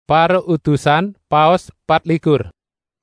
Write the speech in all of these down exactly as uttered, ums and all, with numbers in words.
Para utusan Paus patlikur.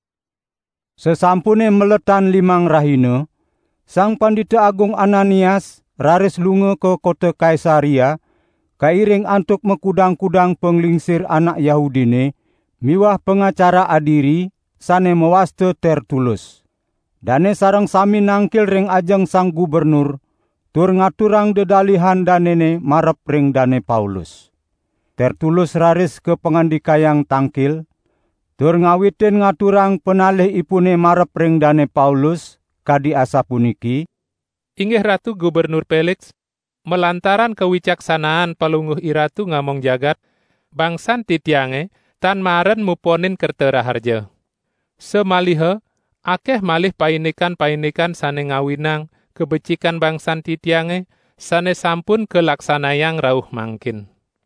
Sesampune meletan limang rahina, Sang Pandita Agung Ananias raris lunga ke kota Kaisaria, kairing antuk mekudang-kudang penglingsir anak Yahudine, miwah pengacara adiri, sane mewaste Tertulus. Dane sareng sami nangkil ring ajeng sang gubernur, tur ngaturang dedalihan danene marep ring dane Paulus. Tertulus raris ke pengandikayang tangkil, tur ngawitin ngaturang penalih ipune marep ring dane Paulus, kadi asa puniki. Inggih Ratu Gubernur Felix, melantaran kewicaksanaan palungguh iratu ngamong jagat, bangsan titiange tan maren muponin kertera harja. Semalihe, akeh malih painikan-painikan sane ngawinang kebecikan bangsan titiange, sane sampun kelaksanayang rauh mangkin.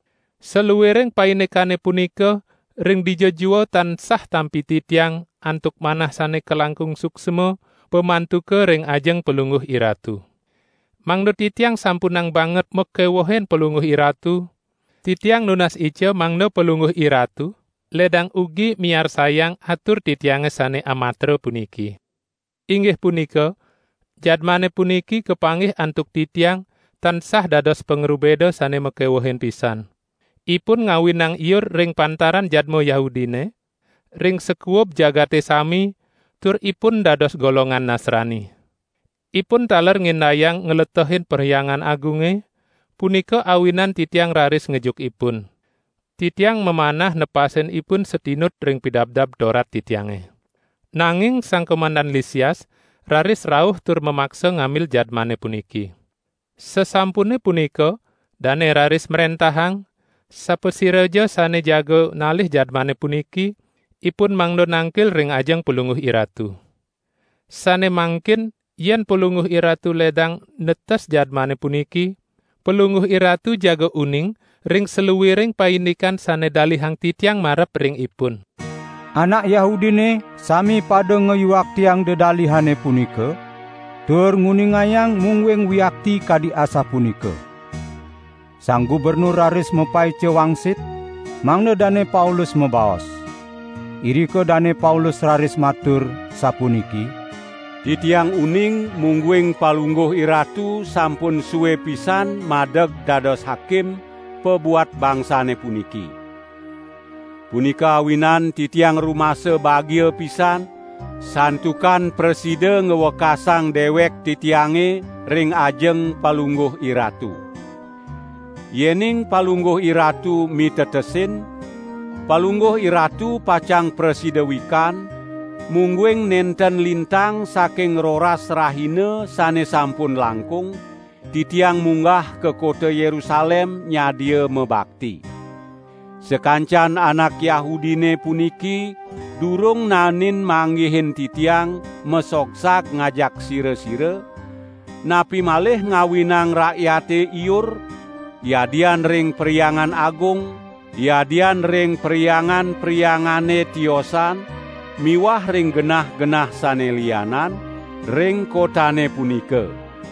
Seluwiring painikane punika ring dijejuo tansah tampi titiang antuk manah sane kelangkung suksemo pemantuke ring ajeng pelungguh iratu. Mangdo titiang sampunang banget mekewohen pelungguh iratu, titiang nunas ice mangdo pelungguh iratu, ledang ugi miar sayang atur titiange sane amatre puniki. Inggih punika, jadmane puniki kepanggih antuk titiang tansah dados pengerubeda sane mekewohen pisan. Ipun ngawinang iur ring pantaran jadmo Yahudine, ring sekuop jagate sami, tur ipun dados golongan Nasrani. Ipun taler ngindayang ngeletohin perhyangan agunge, punika awinan titiang raris ngejuk ipun. Titiang memanah nepasen ipun setinut ring pidabdab dorat titiange. Nanging sang komandan Lisias raris rauh tur memaksa ngambil jadmane puniki. Sesampune punika, dane raris merentahang, sapesireja sane jago nalih jadmane puniki, ipun mangdo nangkil ring ajeng pelungguh iratu. Sane mangkin, yen pelungguh iratu ledang netes jadmane puniki, pelungguh iratu jago uning ring seluwiring painikan sane dalihang titiang marep ring ipun. Anak Yahudine sami pada ngeyuak tiang dedalihane punika, tur nguningayang mungweng wiakti kadi asa punika. Sang gubernur raris mepai cewangsit, mangna dane Paulus mebaos. Irike dane Paulus raris matur sapuniki, titiang uning mungguing palungguh iratu sampun suwe pisan madeg dados hakim pebuat bangsane puniki. Punika awinan titiang rumase bagia pisan, santukan preside ngewekasang dewek titiange ring ajeng palungguh iratu. Yening palungguh iratu mitetesin, palungguh iratu pacang presidewikan, mungguing nenten lintang saking roras rahine sane sampun langkung, titiang munggah ke kota Yerusalem nyadia mebakti. Sekancan anak Yahudine puniki, durung nanin manggihin titiang mesoksak ngajak sire-sire, napi malih ngawinang rakyate iur, yadian ring periangan agung, yadian ring periangan-periangane tiosan, miwah ring genah-genah sane lianan, ring kotane punika.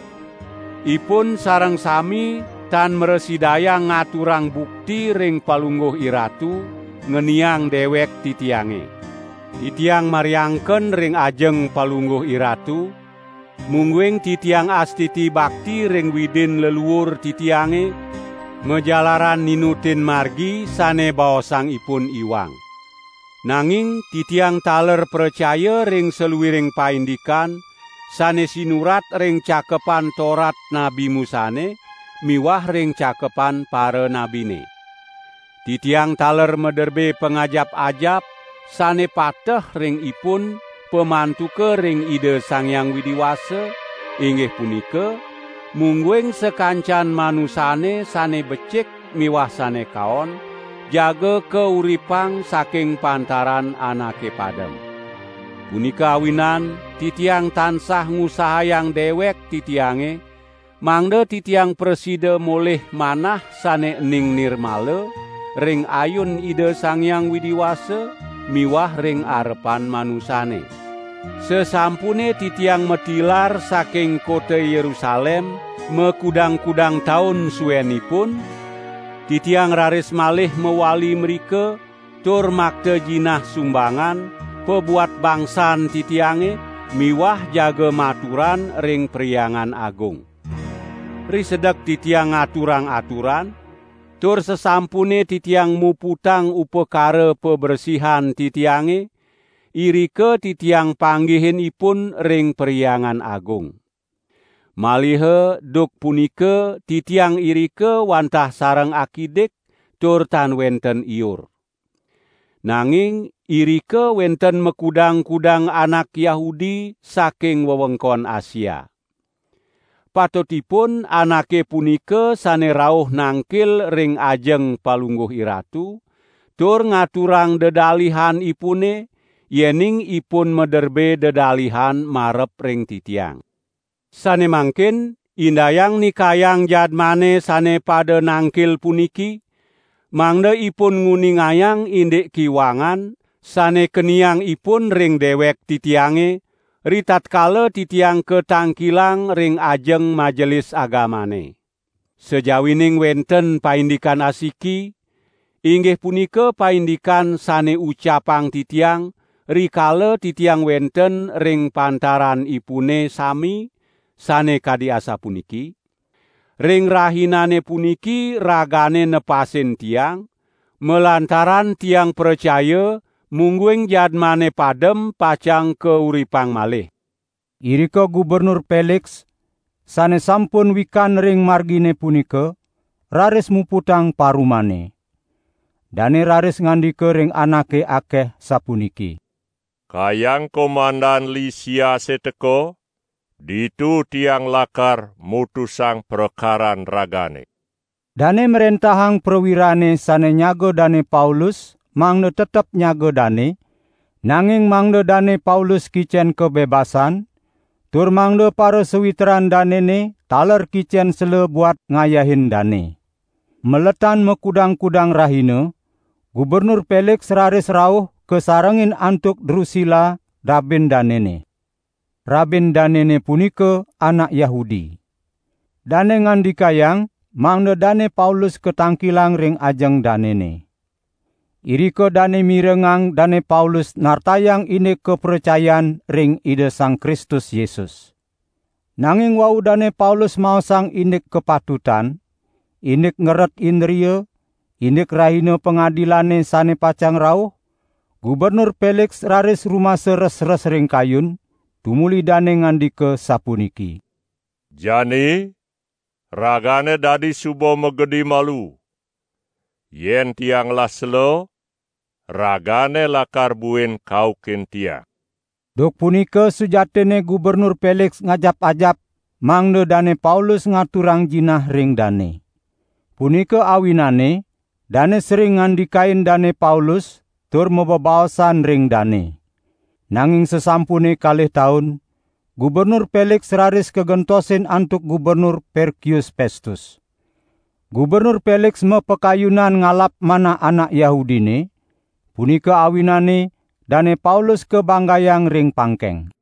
Ipun sareng sami tan meresidaya ngaturang bukti ring palungguh iratu, ngeniang dewek titiange. Titiang mariangken ring ajeng palungguh iratu, mungguing titiang astiti bakti ring widin leluhur titiange, ngejalaran ninutin margi sane baosang ipun iwang. Nanging titiang taler percaya ring seluwiring paindikan, sane sinurat ring cakepan Torat Nabi Musane, miwah ring cakepan para nabine. Titiang taler mederbe pengajap-ajap, sane pateh ring ipun, pemantuke ring ide Sang Hyang Widiwasa, inggih punika, mungguing sekancan manusane sane becik miwah sane kaon, jaga keuripang saking pantaran anake padem. Punika awinan titiang tansah ngusahayang dewek titiange, mangda titiang preside moleh manah sane ening nirmale, ring ayun ide Sang Hyang Widiwasa, miwah ring arepan manusane. Sesampune titiang metilar saking kota Yerusalem, mekudang-kudang taun suwenipun, titiang raris malih mewali mrike, tur makte jinah sumbangan pebuat bangsan titiange miwah jaga maturan ring priangan agung. Risedek titiang ngaturang aturan, tur sesampune titiang muputang upekara pebersihan titiange, irike titiang panggihin ipun ring priangan agung. Malihe duk punike titiang irike wantah sareng akidik tur tan wenten iur. Nanging irike wenten mekudang-kudang anak Yahudi saking wewengkon Asia. Patutipun anake punike sane rauh nangkil ring ajeng palungguh iratu, tur ngaturang dedalihan ipune, yening ipun mederbe dedalihan marep ring titiang. Sane mangkin, indayang nikayang jadmane sane pada nangkil puniki, mangda ipun nguningayang indik kiwangan, sane keniang ipun ring dewek titiange, ritat kala titiang ketangkilang ring ajeng majelis agamane. Sejawining wenten paindikan asiki, inggih punika paindikan sane ucapang titiang, rikala titiang wenten ring pantaran ipune sami, sane kadiasa puniki. Ring rahinane puniki ragane nepasin tiang, melantaran tiang percaya, mungguing jadmane padem pacang keuripang malih. Irika Gubernur Felix, sane sampun wikan ring margine punika, raris muputang parumane. Dane raris ngandika ring anake akeh sapuniki. Kayang komandan Lisia seteko, ditu tiang lakar mutusang perkaran ragane. Dane merentahang perwirane sane nyago dane Paulus, mangda tetep nyago dane, nanging mangda dane Paulus kicen kebebasan, tur mangda para sewiteran danene taler kicen sele buat ngayahin dane. Meletan mekudang-kudang rahina, Gubernur Felix raris rauh kesarengin antuk Drusila rabin danene. Rabin danene punika anak Yahudi. Dane ngandikayang, mangda dane Paulus ketangkilang ring ajeng danene. Iriko dane mirengang dane Paulus nartayang inik kepercayaan ring ide Sang Kristus Yesus. Nanging wau dane Paulus mau sang inik kepatutan, inik ngeret indria, inik rahina pengadilane sane pacang rauh, Gubernur Felix raris rumase res-res ring kayun, tumuli dane ngandika sapuniki. Jani, ragane dadi subo megedi malu. Yen tiang laselo, ragane lakar buin kaukin tiang. Duk punika sujatene Gubernur Felix ngajap-ajap, mangda dane Paulus ngaturang jinah ring dane. Punika awinane, dane sering ngandikain dane Paulus, tur mebebaosan ring dane. Nanging sesampune kalih taun, Gubernur Felix raris kegentosin antuk Gubernur Porcius Festus. Gubernur Felix mepekayunan ngalap mana anak Yahudine, punika awinane dane Paulus kebanggayang ring pangkeng.